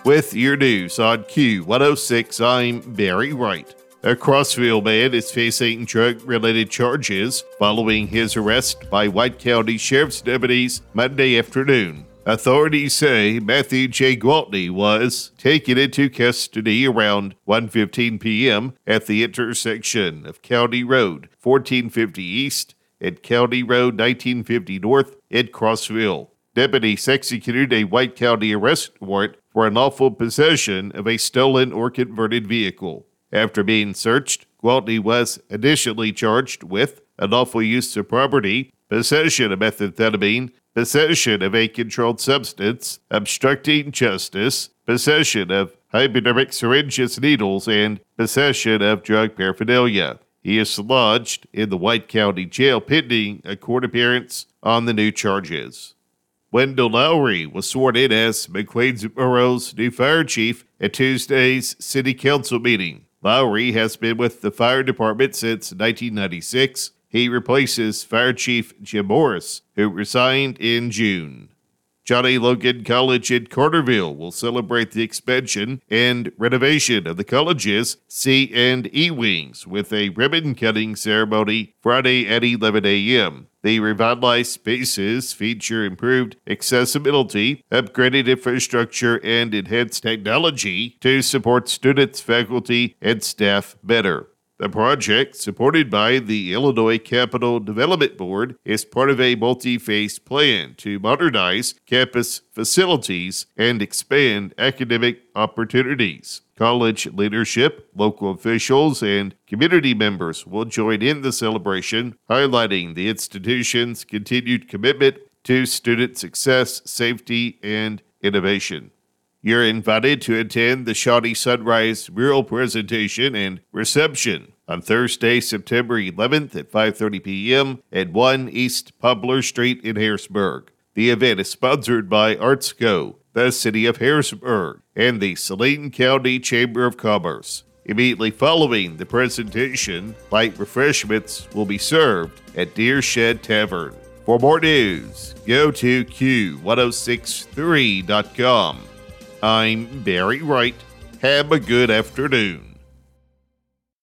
With your news on Q106, I'm Barry Wright. A Crossville man is facing drug-related charges following his arrest by White County Sheriff's deputies Monday afternoon. Authorities say Matthew J. Gwaltney was taken into custody around 1:15 p.m. at the intersection of County Road 1450 East and County Road 1950 North in Crossville. Deputies executed a White County arrest warrant for unlawful possession of a stolen or converted vehicle. After being searched, Gwaltney was initially charged with unlawful use of property, possession of methamphetamine, possession of a controlled substance, obstructing justice, possession of hypodermic syringes, needles, and possession of drug paraphernalia. He is lodged in the White County Jail pending a court appearance on the new charges. Wendell Lowry was sworn in as McLeansboro's new fire chief at Tuesday's City Council meeting. Lowry has been with the fire department since 1996. He replaces Fire Chief Jim Morris, who resigned in June. Johnny Logan College in Carterville will celebrate the expansion and renovation of the college's C and E wings with a ribbon-cutting ceremony Friday at 11 a.m. The revitalized spaces feature improved accessibility, upgraded infrastructure, and enhanced technology to support students, faculty, and staff better. The project, supported by the Illinois Capital Development Board, is part of a multi-phase plan to modernize campus facilities and expand academic opportunities. College leadership, local officials, and community members will join in the celebration, highlighting the institution's continued commitment to student success, safety, and innovation. You're invited to attend the Shawnee Sunrise mural presentation and reception on Thursday, September 11th at 5:30 p.m. at 1 East Poplar Street in Harrisburg. The event is sponsored by ArtsCo, the City of Harrisburg, and the Saline County Chamber of Commerce. Immediately following the presentation, light refreshments will be served at Deer Shed Tavern. For more news, go to Q1063.com. I'm Barry Wright. Have a good afternoon.